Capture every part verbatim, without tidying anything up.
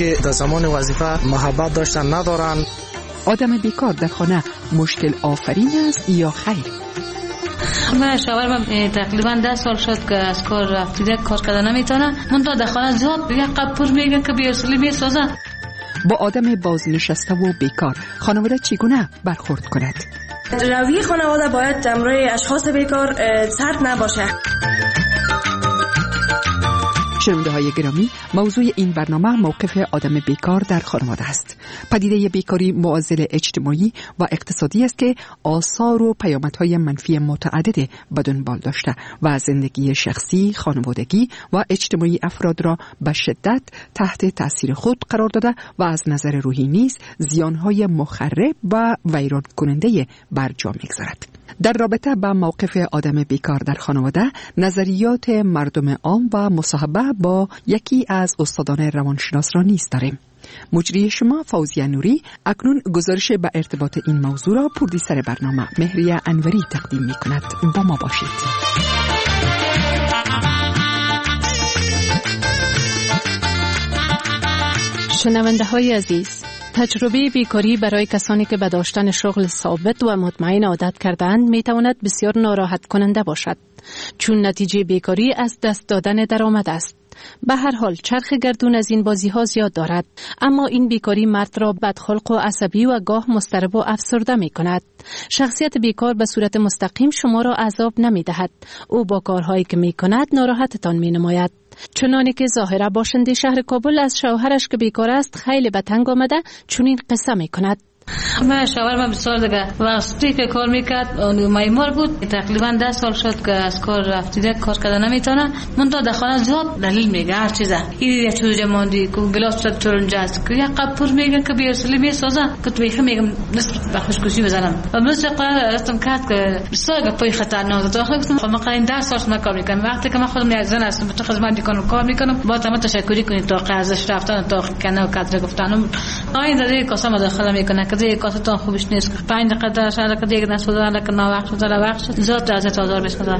که در زمان وظیفه محبت داشتن ندارن. آدم بیکار در خانه مشکل آفرین است یا خیر؟ من شوهرم تقریبا ده سال شد که از کار رفته، کار کردن نمیتونه. من تا در خانه زیاد یک قپور میگن که بیرسلی میسازن. با آدم بازنشسته و بیکار خانواده چگونه برخورد کند؟ روی خانواده باید امروی اشخاص بیکار سرد نباشه. شنونده های گرامی، موضوع این برنامه موقف آدم بیکار در خانواده است. پدیده بیکاری معضل اجتماعی و اقتصادی است که آثار و پیامدهای منفی متعدد به دنبال داشته و زندگی شخصی، خانوادگی و اجتماعی افراد را به شدت تحت تاثیر خود قرار داده و از نظر روحی نیز زیانهای مخرب و ویران کننده بر جا می‌گذارد. در رابطه با موقف آدم بیکار در خانواده، نظریات مردم عام و مصاحبه با یکی از استادان روانشناس را نیز داریم. مجری شما فوزیه نوری اکنون گزارش به ارتباط این موضوع را پردیسر برنامه مهریه انوری تقدیم می کند. با ما باشید. شنونده های عزیز، تجربه بیکاری برای کسانی که به داشتن شغل ثابت و مطمئن عادت کردند می تواند بسیار ناراحت کننده باشد، چون نتیجه بیکاری از دست دادن درآمد است. به هر حال چرخ گردون از این بازی ها زیاد دارد، اما این بیکاری مرد را بدخلق و عصبی و گاه مضطرب و افسرده می کند. شخصیت بیکار به صورت مستقیم شما را عذاب نمی دهد، او با کارهایی که می کند ناراحتتان می نماید. چنانه که ظاهرا باشنده شهر کابل از شوهرش که بیکار است خیلی به تنگ آمده چنین قصه می کند. من شوهرم بسیار دیگه وقتی که کار میکرد معمار بود، تقریبا ده سال شد که از کار رفته، کار کردن نمیتونه. من تا در خانه زیاد دلیل میگه هر چیزه. این یه چیز ماندی که گلاس شد ترنج است که یک قپور میگن که بیرسلی میسازن که توی میگم نصف بخشکشی بزنم. و مثل قرار استم کرد که بسیار پای خطرناک داخل گفتم ما قاین ده سال ما کار میکنم. وقتی که من خودم یک زن هستم تو خدمت میکنم کار میکنم، با تمام تشکری کنید تا ارزش رفتن تا کنه و کادر گفتن آین دادی قسم داخل میکنه که دیگه کاسه خوبش نیست. پنج دقیقه در شهر که دیگه نشده الان که ناوقت شده وقت شد زیاد از تازار بسازه.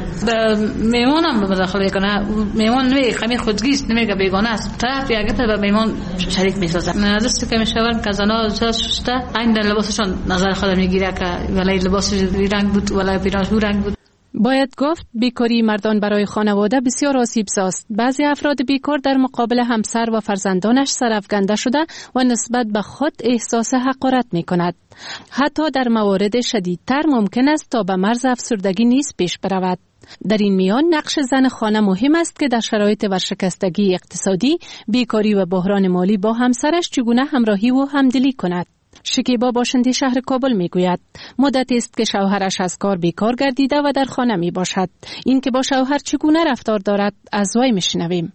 میمونم به داخل کنه میمون نمیگه خمی خودگیست، نمیگه بیگانه است. طرف یه به میمون شریک میسازه. نذست که میشورن که زنا زیاد شده این در لباسشون نظر خود میگیره که ولای لباس رنگ بود ولای پیراهن رنگ بود. باید گفت بیکاری مردان برای خانواده بسیار آسیب‌زاست. بعضی افراد بیکار در مقابل همسر و فرزندانش سرافکنده شده و نسبت به خود احساس حقارت می‌کند. حتی در موارد شدیدتر ممکن است تا به مرز افسردگی نیز پیش برود. در این میان نقش زن خانه مهم است که در شرایط ورشکستگی اقتصادی، بیکاری و بحران مالی با همسرش چگونه همراهی و همدلی کند. شکیبا باشنده شهر کابل میگوید مدتی است که شوهرش از کار بیکار گردیده و در خانه می باشد. این که با شوهر چگونه رفتار دارد از وی میشنویم.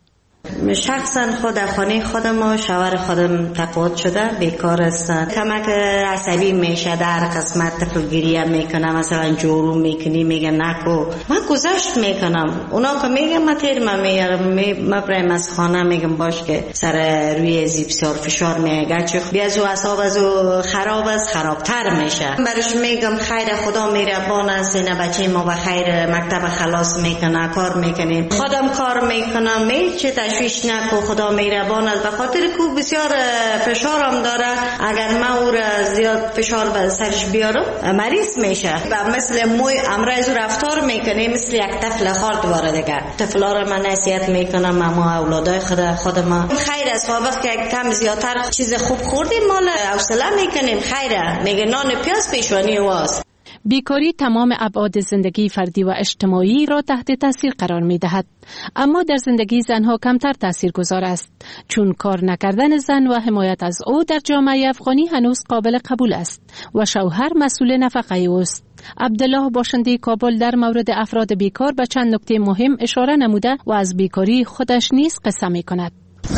شخصا خود در خانه خودم و شوهر خودم تقاعد شده بیکار هستن. کمک عصبی میشه، در قسمت طفلگیری میکنه، مثلا جورو میکنی میگه نکو، من گذشت میکنم. اونا که میگم من تیر من میارم مبرم از خانه میگم باش که سر روی زی بسیار فشار میگه چه بیازو اصاب ازو خراب است خرابتر میشه. برش میگم خیر خدا میربان است، نه بچه ما به خیر مکتب خلاص میکنه کار میکنیم خودم کار میکنم می چه تشویش نکو خدا مهربان است. به خاطر کو بسیار فشارم داره، اگر من او را زیاد فشار بر سرش بیارم مریض میشه و مثل موی امروز رفتار میکنه مثل یک طفل خرد واره دیگه. طفلا را من نصیحت میکنم اما اولادای خود خودم خیر است وقت که کم زیادتر چیز خوب خوردیم مال حوصله میکنیم خیره میگه نان پیاز پیشوانی واست. بیکاری تمام ابعاد زندگی فردی و اجتماعی را تحت تاثیر قرار می دهد. اما در زندگی زنها کمتر تاثیرگذار است، چون کار نکردن زن و حمایت از او در جامعه افغانی هنوز قابل قبول است و شوهر مسئول نفقه اوست. عبدالله باشنده کابل در مورد افراد بیکار به چند نکته مهم اشاره نموده و از بیکاری خودش نیز قصه می کند.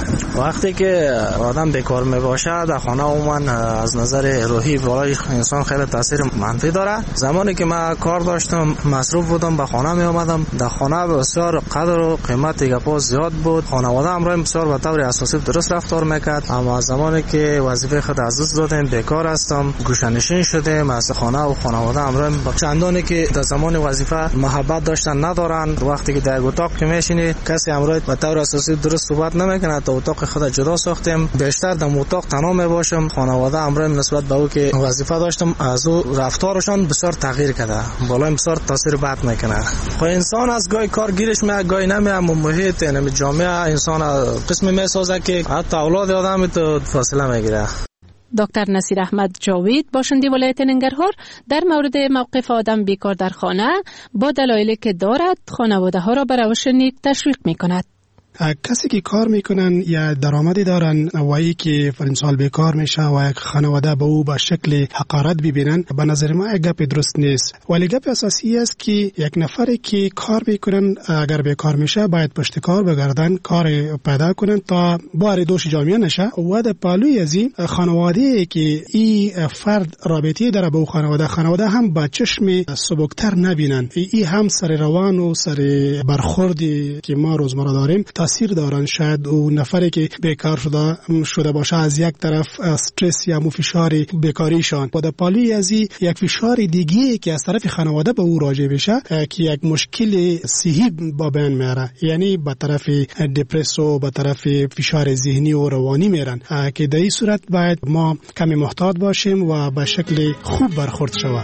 وقتی که آدم بیکار می باشه در خانه عموما از نظر روحی برای انسان خیلی تاثیر منفی داره. زمانی که من کار داشتم مصروف بودم به خانه می آمدم، در خانه بسیار قدر و قیمت گپا زیاد بود، خانواده هم رایم بسیار به طور اساسی درست رفتار میکرد. اما زمانی که وظیفه خود از دست دادم بیکار هستم گوشه‌نشین شدم از خانه و خانواده هم رایم چندانی که در زمان وظیفه محبت داشتن ندارن. وقتی که در اتاق که میشینی کسی امروز به طور اساسی درست صحبت نمیکنه، میکنه. تا اتاق خود جدا ساختیم، بیشتر در اتاق تنها میباشم. خانواده امروز نسبت به او که وظیفه داشتم از او رفتارشان بسیار تغییر کرده، بالا بسیار تاثیر بد میکنه. خب انسان از گاهی کار گیرش میاد، گاهی نمیاد. محیط یعنی جامعه انسان قسمی میسازه که حتی اولاد آدم تو فاصله میگیره. دکتر نصیر احمد جاوید باشنده ولایت ننگرهار در مورد موقف آدم بیکار در خانه با دلایلی که دارد خانواده ها را به روش نیک تشویق می کند. کسی که کار میکنن یا درآمدی دارن و ای که فرنسال بیکار میشه و یک خانواده به او به شکل حقارت ببینن، به نظر ما یک گپ درست نیست. ولی گپ اساسی است که یک نفری که کار میکنن اگر بیکار میشه باید پشت کار بگردن، کار پیدا کنن تا بار دوش جامعه نشه. و در پالوی از این خانواده که این فرد رابطه داره با خانواده، خانواده هم با چشم سبکتر نبینن. این هم سر روان و سر برخوردی که ما روزمره داریم تاثیر دارن. شاید او نفری که بیکار شده شده باشه از یک طرف استرس یا فشار بیکاریشان، با پالی از یک فشار دیگه که از طرف خانواده به او راجع بشه که یک مشکل صحی با بین میاره، یعنی به طرف دپرس و به طرف فشار ذهنی و روانی میرن، که در این صورت باید ما کمی محتاط باشیم و به شکل خوب برخورد شود.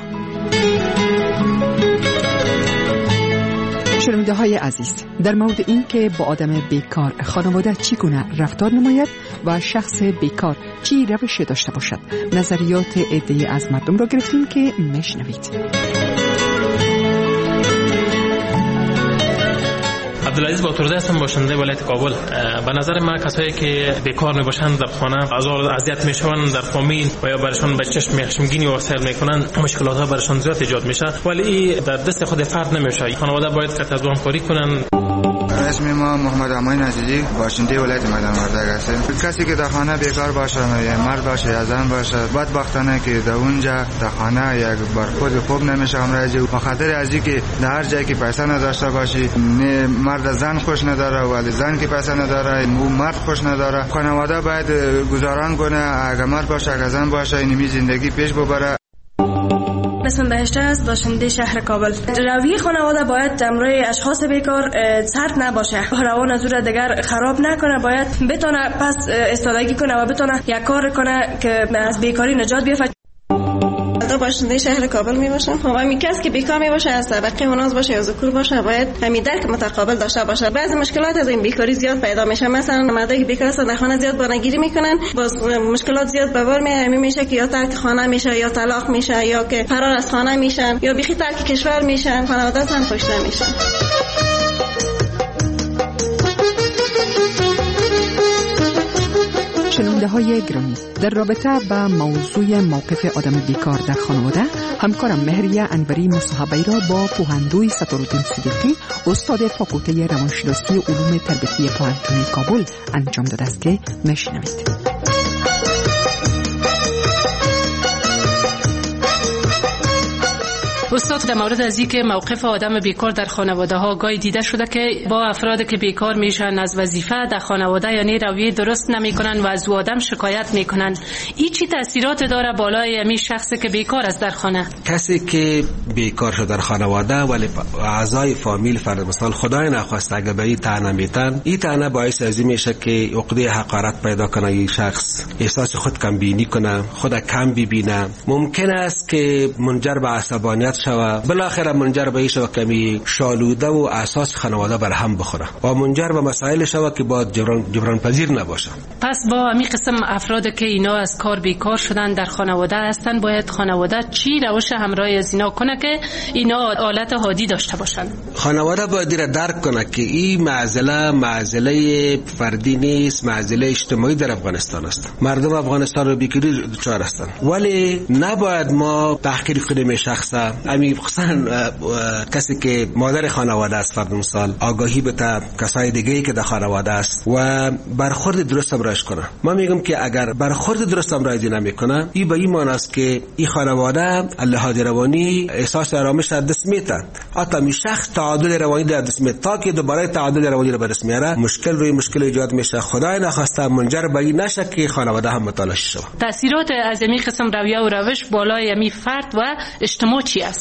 شنونده های عزیز، در مورد این که با آدم بیکار خانواده چگونه رفتار نماید و شخص بیکار چی روش داشته باشد، نظریات عده‌ای از مردم را گرفتیم که میشنوید. عبدالعزیز باتورزه هستم، باشنده ولایت کابل. به نظر من کسایی که بیکار میباشند در خانه آزار اذیت میشوند در فامیل و یا برشان به چشم خشمگینی واسه میکنن، مشکلات ها برشان زیاد ایجاد میشه، ولی این در دست خود فرد نمیشه. خانواده باید که از همکاری کنن. اسم ما محمد امین عزیزی، باشنده ولایت میدان وردگ هستم. کسی که در خانه بیکار باشه، یا مرد باشه یا زن باشه، بدبختانه که در اونجا در خانه یک برخورد خوب نمیشه امروزی، به خاطر از اینکه در هر جایی که پیسه نداشته باشی، نه مرد زن خوش نداره ولی زن که پیسه نداره او مرد خوش نداره. خانواده باید گزاران کنه، اگر مرد باشه اگر زن باشه اینمی زندگی پیش ببره. اسمم بهشته است، باشنده شهر کابل. رویه خانواده باید امروی اشخاص بیکار سرد نباشه، روان از او دیگر خراب نکنه، باید بتونه پس استادگی کنه و بتونه یک کار کنه که از بیکاری نجات بیافته. در باشنده شهر کابل می باشم. خب همین کس که بیکار می باشه، از طبقه مناز باشه یا ذکور باشه، باید همین درک متقابل داشته باشه. بعضی مشکلات از این بیکاری زیاد پیدا میشه، مثلا مردایی که بیکار هستن در خانه زیاد بانگیری میکنن، باز مشکلات زیاد به بار میاد. همین میشه که یا ترک خانه میشه یا طلاق میشه یا که فرار از خانه میشن یا بیخی ترک کشور میشن، خانواده هم کشته میشن. شنونده های گرامی، در رابطه با موضوع موقف آدم بیکار در خانواده، همکارم مهریه انوری مصاحبه را با پوهندوی ستارالدین صدیقی، استاد فاکولته روانشناسی علوم تربیتی پوهنتون کابل انجام داده است که میشنوید. استاد، در مورد از اینکه موقف آدم بیکار در خانواده ها گاهی دیده شده که با افرادی که بیکار میشن از وظیفه در خانواده یعنی رویه درست نمیکنن و از او آدم شکایت میکنن، این چی تاثیرات داره بالای همین شخصی که بیکار است در خانه؟ کسی که بیکار شده در خانواده ولی اعضای فامیل فرض مثال خدای نخواسته اگه به این طعنه میتن، این طعنه باعث از این میشه که عقده حقارت پیدا کنه، این شخص احساس خود کم بینی کنه، خود کم ببینه، ممکن است که منجر به عصبانیت شوه، بالاخره منجر به این شوه که می شالوده و اساس خانواده بر هم بخوره و منجر به مسائل شوه که با جبران, جبران پذیر نباشه. پس با همین قسم افرادی که اینا از کار بیکار شدن در خانواده هستن، باید خانواده چی روش همراهی از اینا کنه که اینا حالت عادی داشته باشن؟ خانواده باید را درک کنه که این معضله معضله فردی نیست، معضله اجتماعی در افغانستان است. مردم افغانستان رو بیکاری دچار هستند، ولی نباید ما تحقیر کنیم شخص. همین خصوصا کسی که مادر خانواده است، فرض مثال آگاهی بده کسای دیگه‌ای که در خانواده است و برخورد درست امرایش کنه. ما میگم که اگر برخورد درست امرایش نمیکنه، این به این معنی است که این خانواده لحاظ روانی احساس آرامش از دست میده، حتی می شخص تعادل روانی در دست میده. تا که دوباره تعادل روانی رو به دست میاره، مشکل روی مشکل ایجاد میشه، خدای نخواسته منجر به این نشه که خانواده هم متلاشی شه. تاثیرات از این قسم رویه و روش بالای می فرد و اجتماع چی است؟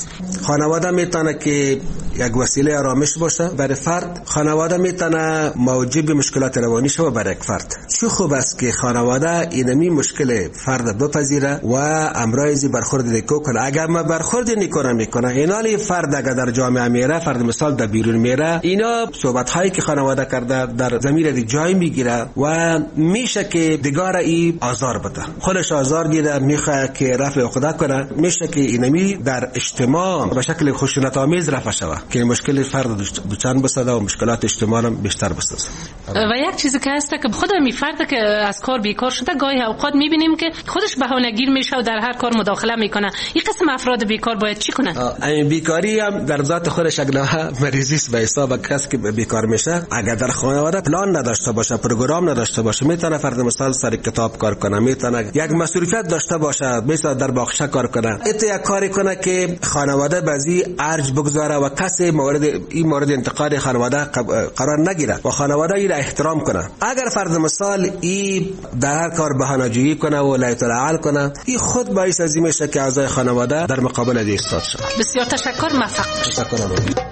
است. خانواده میتونه که یک وسیله آرامش باشه برای فرد. خانواده میتونه موجب مشکلات روانی شوه برای یک فرد. چه خوب است که خانواده اینمی مشکل فرد بپذیره و امرایزی برخورد نیکو کنه. اگر ما برخورد نیکو میکنه، اینالی فرد اگر در جامعه میره، فرد مثال در بیرون میره، اینا صحبت هایی که خانواده کرده در ضمیر دی جای میگیره و میشه که دیگار ای آزار بده، خودش آزار گیره، میخواد که رفع عقده کنه، میشه که اینمی در اجتماع به شکل خشونت آمیز رفع شوه که مشکل فرد دوچان بسازه و مشکلات اجتماع هم بیشتر بسازه. و یک چیزی که هست که خود می فرد که از کار بیکار شده، گاهی اوقات میبینیم که خودش بهانه‌گیر میشه و در هر کار مداخله میکنه. این قسم افراد بیکار باید چی کنن؟ این بیکاری هم در ذات خودش یک نوع مریضی است. به حساب کسی که بیکار میشه، اگر در خانواده پلان نداشته باشه، پروگرام نداشته باشه، میتونه فرد مثال سر کتاب کار کنه، میتونه یک مسئولیت داشته باشه، مثلا در باغچه کار کنه، ایت یک کاری کنه که خانواده بعضی ارج بگذاره و کسی مورد این مورد انتقاد خانواده قرار نگیره و خانواده این را احترام کنه. اگر فرد مثال این در هر کار بهانه‌جویی کنه و لا تعال کنه، این خود باعث از این میشه که اعضای خانواده در مقابل از ایستاد شود. بسیار تشکر. موفق باشید. تشکر.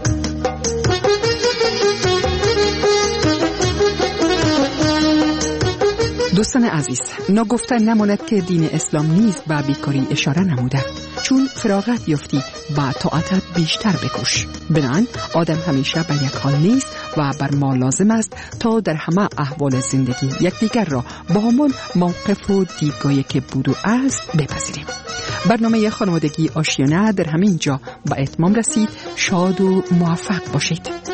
دوستان عزیز، ناگفته نماند که دین اسلام نیز به بیکاری اشاره نموده. چون فراغت یافتی با طاعتت بیشتر بکوش. بنان آدم همیشه به یک حال نیست و بر ما لازم است تا در همه احوال زندگی یکدیگر را با همان موقف و دیدگاهی که بود و است بپذیریم. برنامه خانوادگی آشیانه در همین جا به اتمام رسید. شاد و موفق باشید.